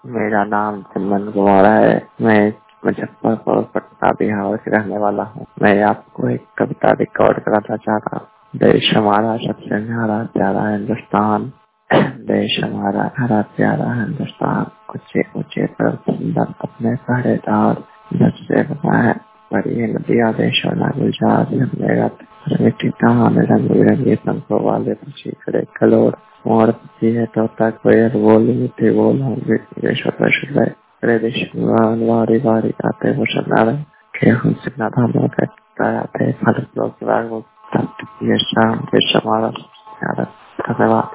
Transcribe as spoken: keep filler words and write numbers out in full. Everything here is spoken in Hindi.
मेरा नाम चंदन कुमार है। मैं मुजफ्फरपुर पटना बिहार से रहने वाला हूँ। मैं आपको एक कविता रिकॉर्ड कराना चाह रहा हूँ। देश हमारा सबसे न्यारा प्यारा हिंदुस्तान, देश हमारा हरा प्यारा हिंदुस्तान, ऊंचे ऊंचे पर सुंदर अपने पहरेदार, जब से बना है बड़ी नदियाँ देशों ना गुलजार, मिट्टी कहान रंग बिरंगे पंखों वाले पक्षी खड़े कलोर, मोर पक्षी है तोता कोयल बोली मीठे बोल होंगे छोटे छोटे बड़े देश वारी वारी आते वो सन्नारे खेहूं से ना धामों का आते फल लोग रागों तब ये शाम के समारा धन्यवाद।